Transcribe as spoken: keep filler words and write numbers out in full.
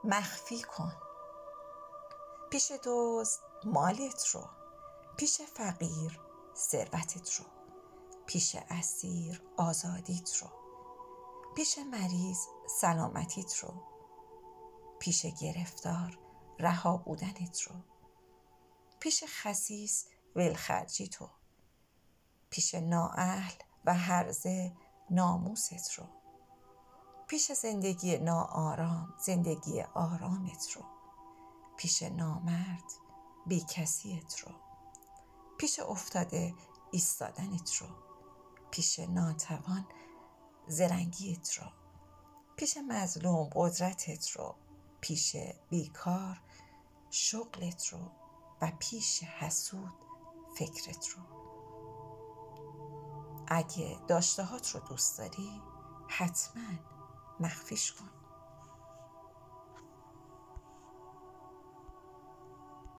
مخفی کن. پیش دزد مالت رو، پیش فقیر ثروتت رو، پیش اسیر آزادیت رو، پیش مریض سلامتیت رو، پیش گرفتار رها بودنت رو، پیش خسیس ولخرجی تو، پیش نااهل و هرزه ناموست رو، پیش زندگی ناآرام زندگی آرامت رو، پیش نامرد بی کسیت رو، پیش افتاده ایستادنت رو، پیش ناتوان زرنگیت رو، پیش مظلوم قدرتت رو، پیش بیکار شغلت رو و پیش حسود فکرت رو. اگه داشتهات رو دوست داری حتما مخفیش کن.